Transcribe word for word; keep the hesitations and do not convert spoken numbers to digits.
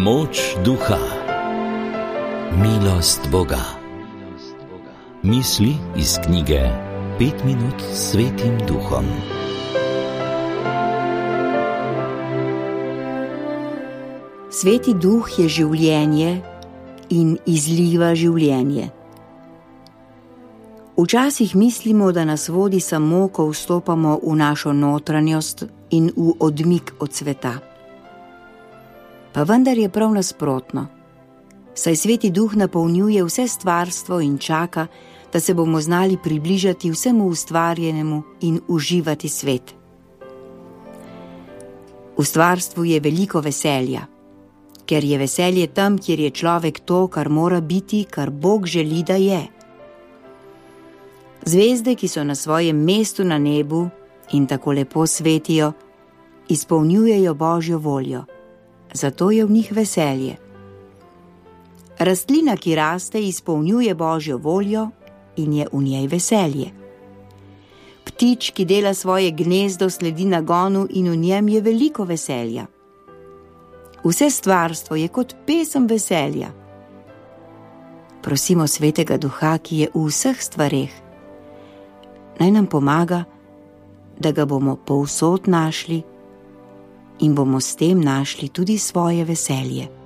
Moč duha, milost Boga. Misli iz knjige Pet minut s Svetim Duhom. Sveti Duh je življenje in izliva življenje. Včasih mislimo, da nas vodi samo, ko vstopamo v našo notranjost in v odmik od sveta. Pa vendar je prav nasprotno, saj Sveti Duh napolnjuje vse stvarstvo in čaka, da se bomo znali približati vsemu ustvarjenemu in uživati svet. V stvarstvu je veliko veselja, ker je veselje tam, kjer je človek to, kar mora biti, kar Bog želi, da je. Zvezde, ki so na svojem mestu na nebu in tako lepo svetijo, izpolnjujejo Božjo voljo, zato je v njih veselje. Rastlina, ki raste, izpolnjuje Božjo voljo in je v njej veselje. Ptič, ki dela svoje gnezdo, sledi nagonu in v njem je veliko veselja. Vse stvarstvo je kot pesem veselja. Prosimo Svetega Duha, ki je v vseh stvareh, naj nam pomaga, da ga bomo povsod našli in bomo s tem našli tudi svoje veselje.